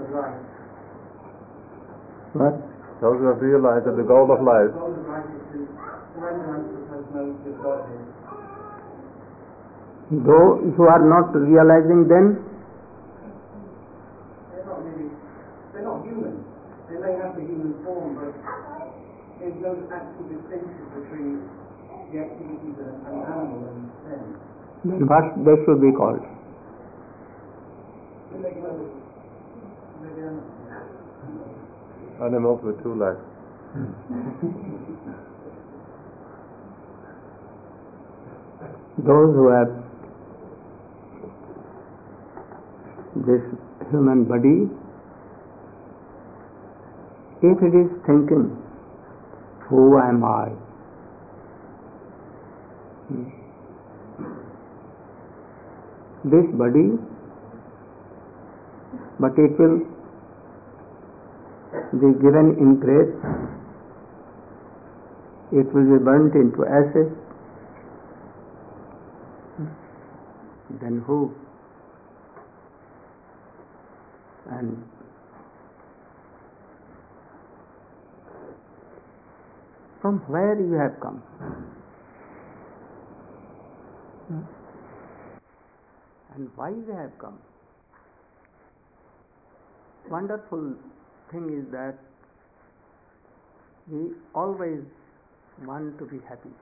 What? Those who have realized that the goal of life Those who are not realizing, then they're not human. They may have the human form, but there's no actual distinction between the activities of an animal and them. Then what they should be called? animals with two legs. Those who have this human body, if it is thinking, who am I? This body, but it will be given in grace, it will be burnt into ashes, then who? And from where you have come? And why you have come? Wonderful thing is that we always want to be happy,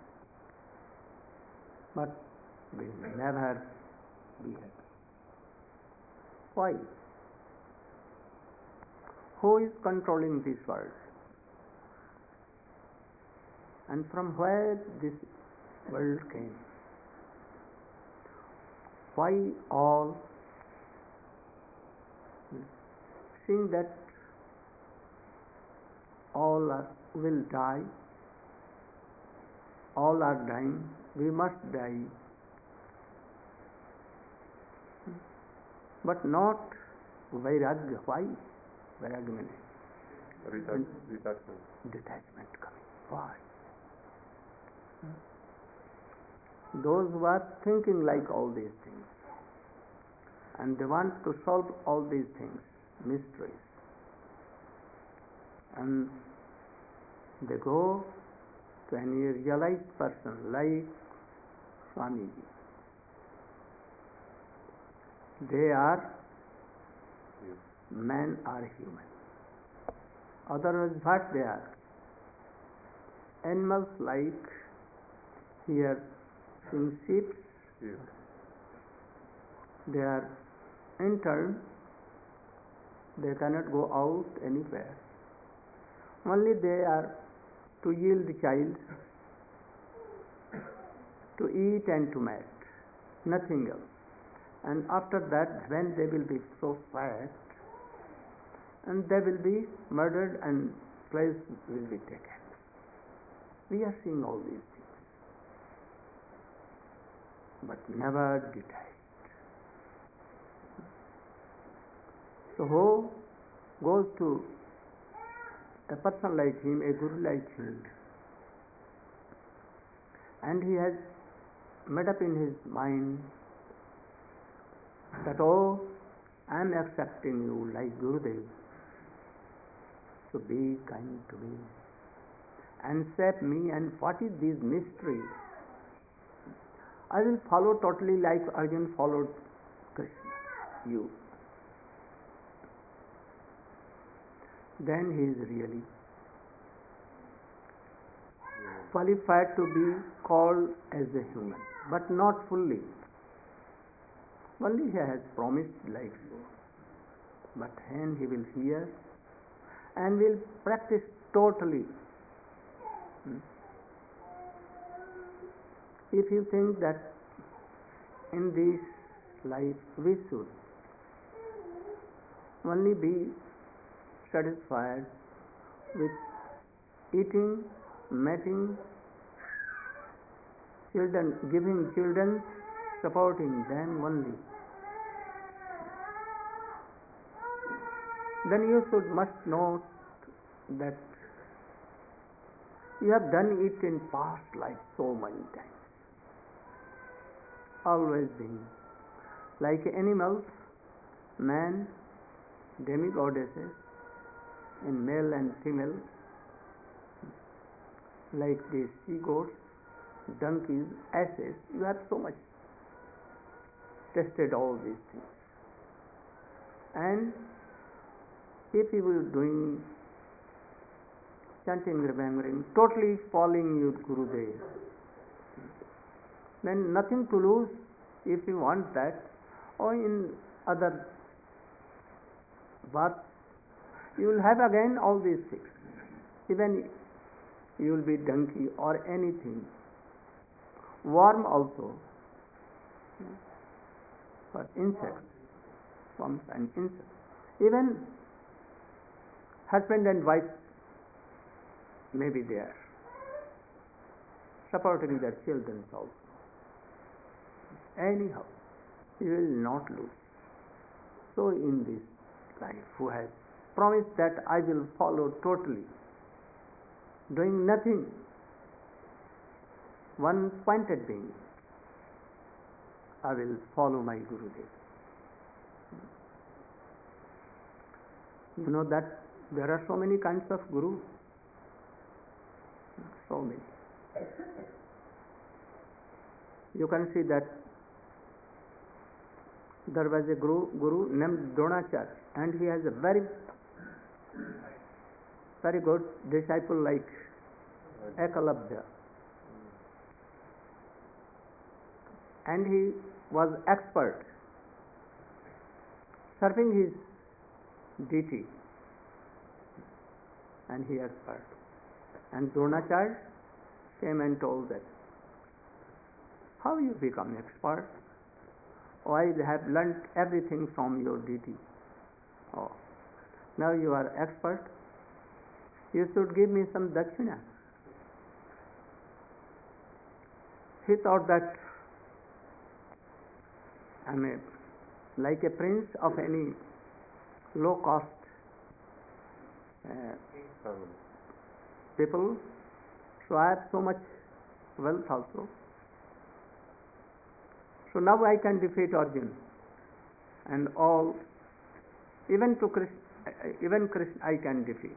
but we never be happy. Why? Who is controlling this world? And from where this world came? Why all? Seeing that all will die, all are dying, we must die. But not vairagya. Why? Vairagya means detachment coming. Why? Those who are thinking like all these things and they want to solve all these things, mysteries, and they go to any realized person like Swamiji. They are men are human. Otherwise what they are? Animals like here in sheep, they are interned, they cannot go out anywhere. Only they are to yield the child, to eat and to mate, nothing else. And after that, when they will be so fat, and they will be murdered and place will be taken. We are seeing all these things, but never detached. So who goes to a person like him, a guru like him, and he has made up in his mind that, oh, I am accepting you like Gurudev, so be kind to me and save me, and what is this mystery? I will follow totally like Arjuna followed Krishna, you. Then he is really qualified to be called as a human, but not fully. Only he has promised like so. But then he will hear and will practice totally. If you think that in this life we should only be satisfied with eating, mating, children, giving children, supporting them only, then you must know that you have done it in past life so many times. Always been like animals, man demigoddesses in male and female, like these she goats, donkeys, asses. You have so much tested all these things. And if you were doing chanting, remembering, totally following your Gurudev, then nothing to lose if you want that, or in other births you will have again all these things. Even you will be donkey or anything, worm also, for insects, worms and insects. Even husband and wife may be there, supporting their children also. Anyhow, you will not lose. So in this life, who has promised that I will follow totally, doing nothing, one pointed being, I will follow my Gurudev. You know that there are so many kinds of Guru, so many. You can see that there was a guru named Dronacharya, and he has a very good disciple like Ekalabhya. And he was expert serving his deity, and he expert. And Dronacharya came and told that, how you become expert? Oh, I have learnt everything from your deity. Oh, now you are expert. You should give me some dakshina. He thought that I am like a prince of any low cost people, so I have so much wealth also. So now I can defeat Arjuna and all, even Krishna I can defeat.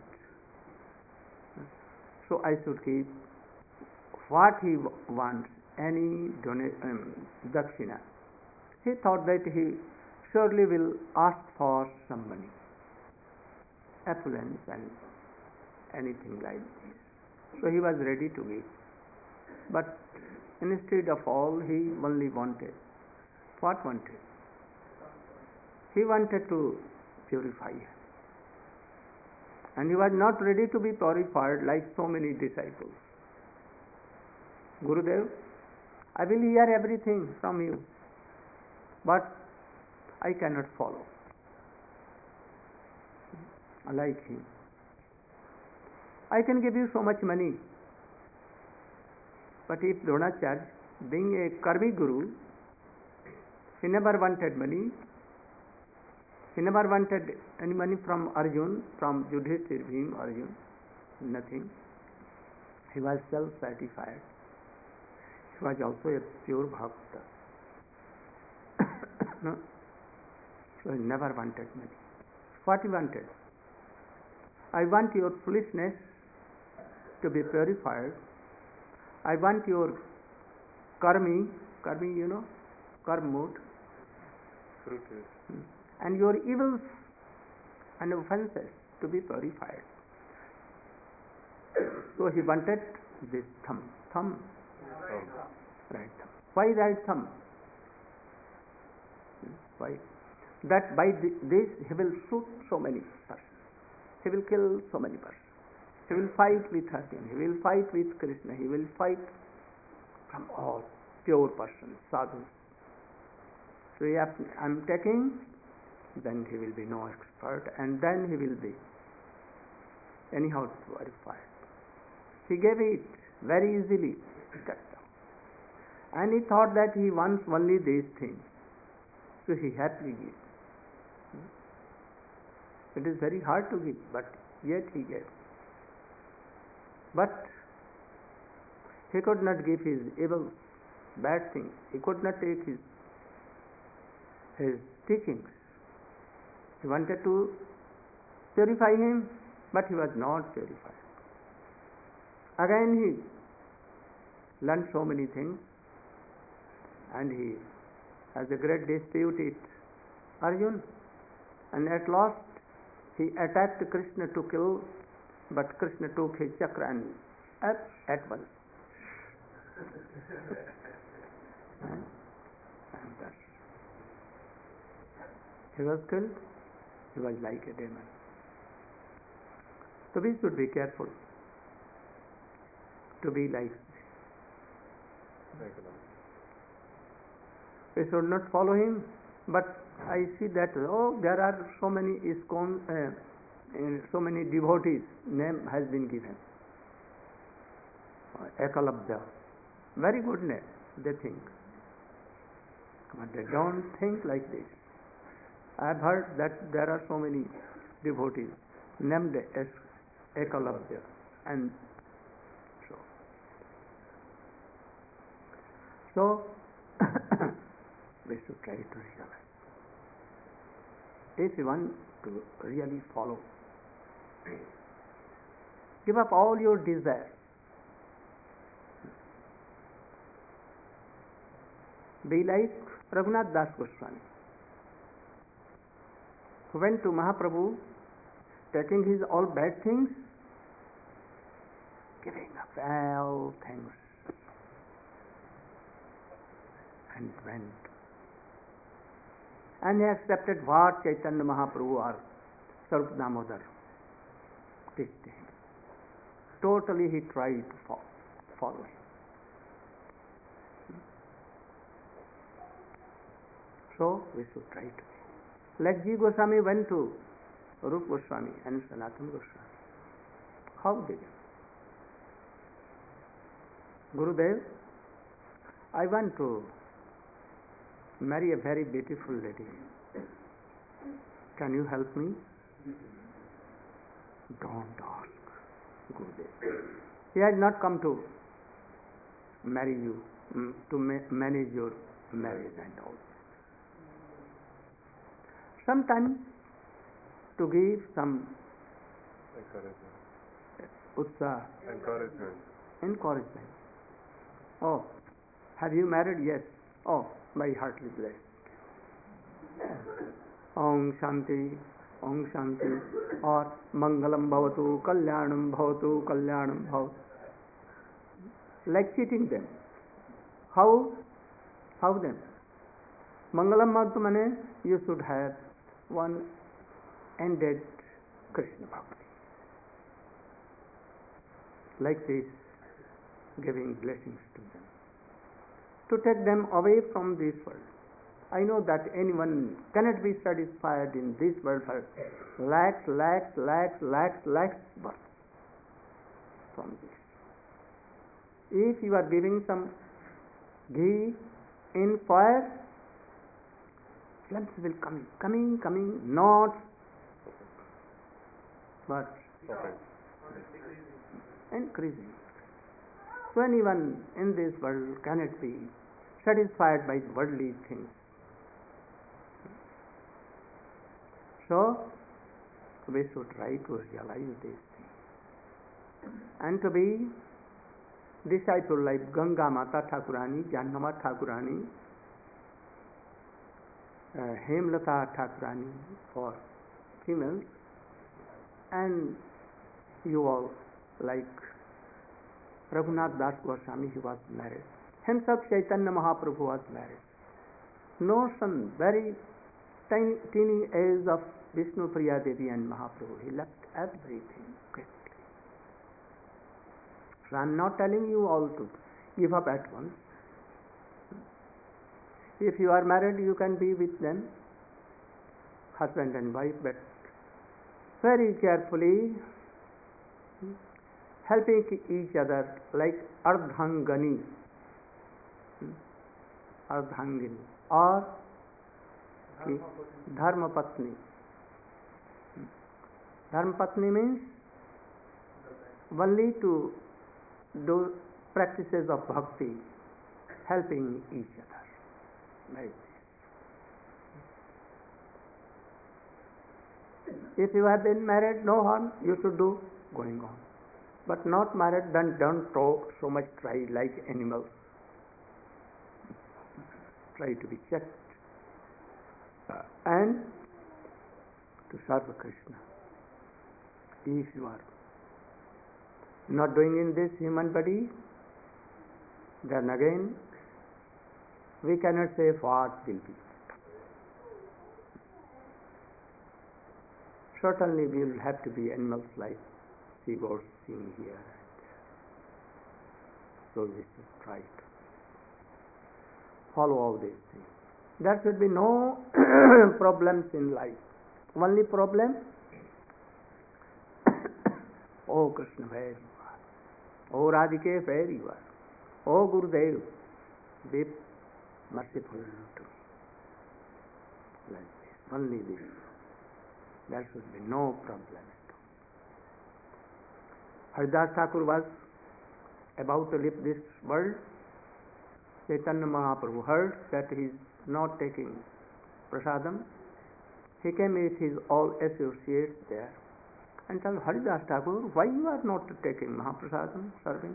So I should keep what he wants, any dakshina. He thought that he surely will ask for some money, affluence and anything like this. So he was ready to give. But instead of all, he only wanted. What wanted? He wanted to purify. And he was not ready to be purified like so many disciples. Gurudev, I will hear everything from you, but I cannot follow. Like him. I can give you so much money, but if Dronacharya, being a Karmi Guru, he never wanted money. He never wanted any money from Arjuna, from Yudhishthira, Bhima, Arjuna, nothing. He was self-satisfied. He was also a pure bhakta. No? So he never wanted money. What he wanted? I want your foolishness to be purified. I want your karmi, you know, karma mood, and your evils and offenses to be purified. So he wanted this thumb, right thumb. Why right thumb? Why? That by this he will shoot so many persons. He will kill so many persons. He will fight with Arjuna. He will fight with Krishna. He will fight from all pure persons, sadhus. So if I am taking, then he will be no expert, and then he will be anyhow purified. He gave it very easily, cut down. And he thought that he wants only these things. So he happily gives. It is very hard to give, but yet he gave. But he could not give his evil, bad things. He could not take his teachings. He wanted to purify him, but he was not purified. Again he learned so many things, and he has a great dispute with Arjun, and at last he attacked Krishna to kill, but Krishna took his chakra and at once. and thus he was killed. He was like a demon. So we should be careful to be like this. We should not follow him, but I see that there are so many ISKCON, so many devotees. Name has been given. Ekalabja, very good name. They think, but they don't think like this. I have heard that there are so many devotees named as Ekalabja, and so we should try to realize. If you want to really follow, give up all your desires. Be like Raghunath Das Goswami, who went to Mahaprabhu, taking his all bad things, giving up all things, and went. And he accepted what Chaitanya Mahaprabhu or Sarup Damodar teach him. Totally he tried to follow him. So we should try to be. Like G. Goswami went to Rupa Goswami and Sanatana Goswami. How did he? Gurudev, I want to marry a very beautiful lady. Can you help me? Don't ask, Gurudev. He has not come to marry you, to manage your marriage and all. Sometimes to give some encouragement. Oh, have you married? Yes. Oh, my heartily blessed. Om Shanti, or Mangalam Bhavatu, Kalyanam Bhavatu. Like cheating them. How them? Mangalam Bhavatu means you should have one ended Krishna Bhakti. Like this, giving blessings to them, to take them away from this world. I know that anyone cannot be satisfied in this world for lakhs births from this. If you are giving some ghee in fire, flames will coming, not but increasing. So anyone in this world cannot be satisfied by worldly things. So we should try to realize these things and to be disciple like Ganga Mata Thakurani, Jannama Thakurani, Hemlata Thakurani for females, and you all like Raghunath Das Goswami, he was married. Himself Chaitanya Mahaprabhu was married. No son, very teeny age of Vishnu Priya Devi and Mahaprabhu. He left everything quickly. So I am not telling you all to give up at once. If you are married, you can be with them, husband and wife, but very carefully helping each other like Ardhangani or Dharma Patni. Dharma Patni means only to do practices of bhakti, helping each other. Like this. If you have been married, no harm, you should do going on. But not married, then don't talk so much, try like animals. Try to be checked and to serve Krishna. If you are not doing in this human body, then again we cannot say what will be. Certainly we will have to be animals like seagulls sing here and there. So we should try to follow all these things. There should be no problems in life. Only problem, oh Krishna, where you are? Oh Radhike, where you are? Oh Gurudev, be merciful to me. Like this, only this. There should be no problem at all. Haridas Thakur was about to leave this world. Chaitanya Mahaprabhu heard that he is not taking prasadam. He came with his all associates there and told Haridas Thakur, why you are not taking Mahaprasadam, serving?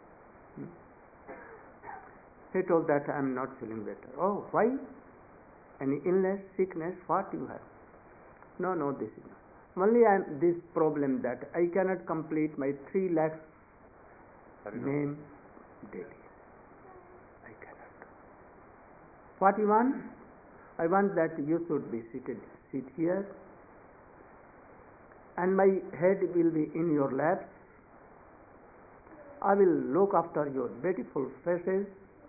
He told that I am not feeling better. Oh, why? Any illness, sickness, what you have? No, this is not. Only I am this problem that I cannot complete my 3 lakhs name daily. I cannot. What you want? I want that you should be sit here, and my head will be in your lap. I will look after your beautiful faces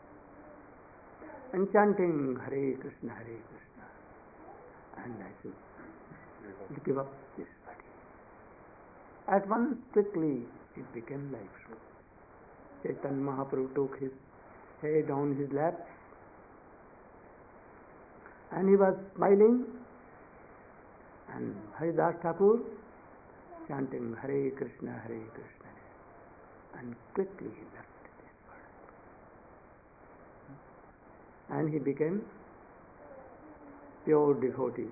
and chanting Hare Krishna, and I should give up this body. At once, quickly, it became like so. Chaitanya Mahaprabhu took his head on his lap, and he was smiling, and Haridas Thakur chanting Hare Krishna, and quickly he left this world. And he became pure devotee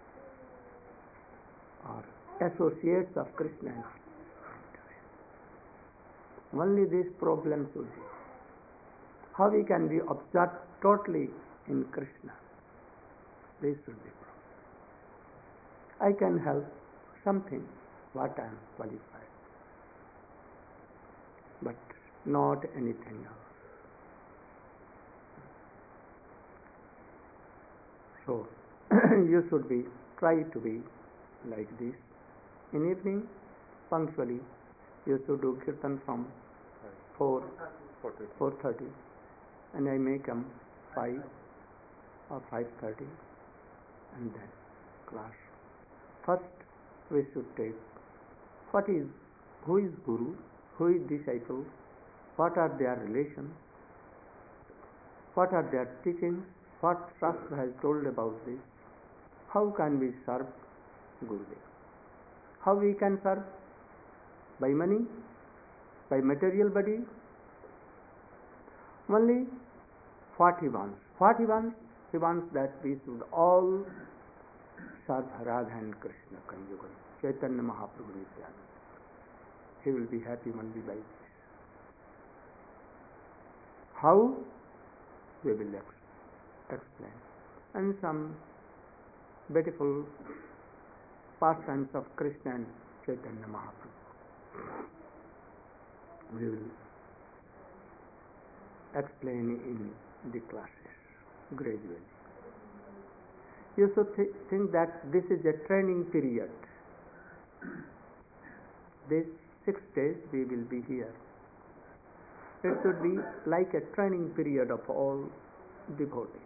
or associates of Krishna. Only these problems would be. How we can be absorbed totally in Krishna? This should be problem. I can help something what I am qualified, but not anything else. So you should be try to be like this. In evening, punctually, you should do kirtan from 4:30, and I may come 5 or 5:30, and then class. First, we should take who is Guru, who is disciple, what are their relations, what are their teachings, what Shastra has told about this, how can we serve Gurudev, how we can serve, by money, by material body, only what he wants. He wants that we should all serve Radha and Krishna Kanjugal, Chaitanya Mahaprabhu Nityananda. He will be happy only by this. How? We will explain. And some beautiful pastimes of Krishna and Chaitanya Mahaprabhu we will explain in the classes gradually. You should think that this is a training period. These 6 days we will be here. It should be like a training period of all devotees.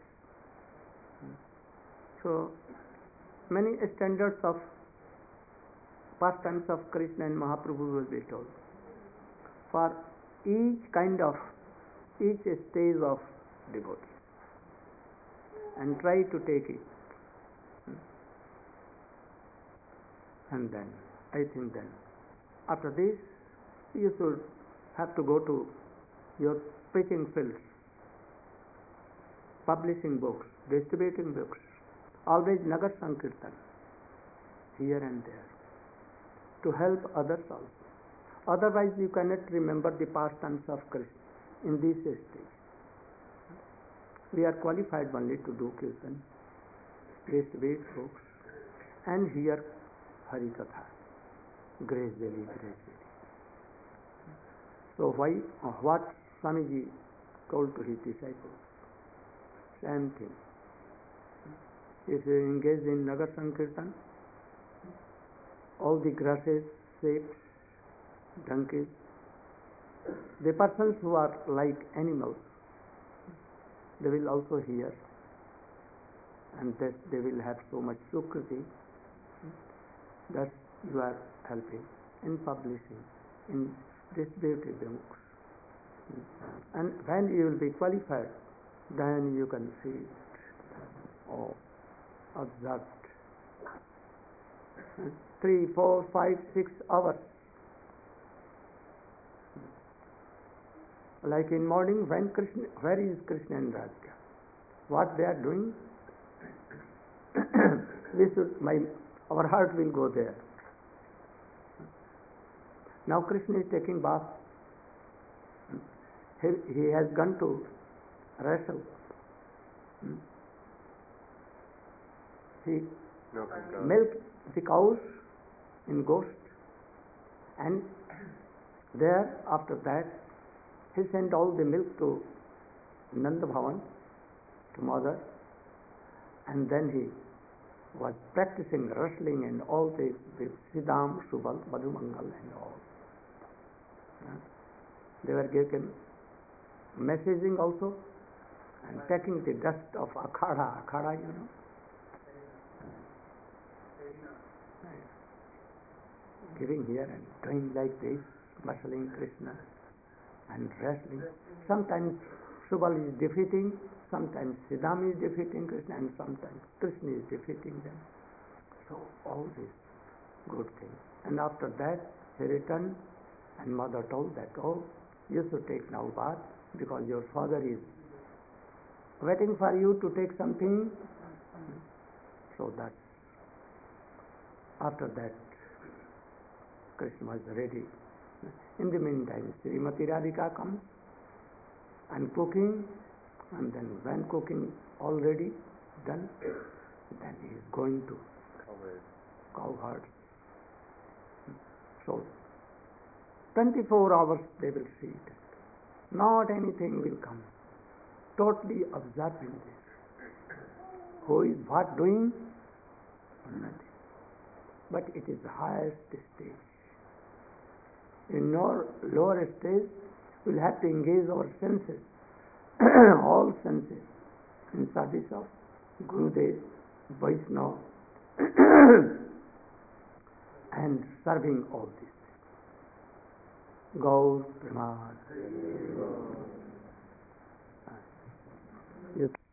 So many standards of pastimes of Krishna and Mahaprabhu will be told. For each stage of devotee, and try to take it. And then, I think then, after this, you should have to go to your preaching fields, publishing books, distributing books, always Nagar Sankirtan. here and there, to help others also. Otherwise, you cannot remember the pastimes of Krishna in this stage. We are qualified only to do kirtan, just read books, and hear Hari Katha gradually. So what Swamiji told to his disciples, same thing. If you engage in Nagar Sankirtan, all the grasses, shapes, donkeys, the persons who are like animals, they will also hear, and thus they will have so much sukriti. Thus you are helping in publishing, in distributing the books. And when you will be qualified, then you can see it, or observed. 3, 4, 5, 6 hours. Like in morning, when Krishna, where is Krishna and Radhika? What they are doing? Our heart will go there. Now Krishna is taking bath. He has gone to wrestle. He milked the cows in Ghost, and there, after that, he sent all the milk to Nanda Bhavan, to mother, and then he was practicing wrestling and all this with Siddham, Subal, Madhumangal and all. They were given messaging also, and taking the dust of Akhada, you know. Giving here and doing like this, muscling Krishna and wrestling. Sometimes Subal is defeating, sometimes Siddham is defeating Krishna, and sometimes Krishna is defeating them. So all this good thing. And after that he returned, and mother told that, oh, you should take now bath, because your father is waiting for you to take something. So that after that Krishna was ready. In the meantime, Srimati Radhika comes and cooking, and then when cooking already done, then he is going to cowherd. So 24 hours they will see it. Not anything will come. Totally observing this. Who is what doing? Nothing. But it is the highest stage. In lower stage, we'll have to engage our senses, all senses, in service of Gurudev, Vaishnava, and serving all this. Gaur Pramad. Yes.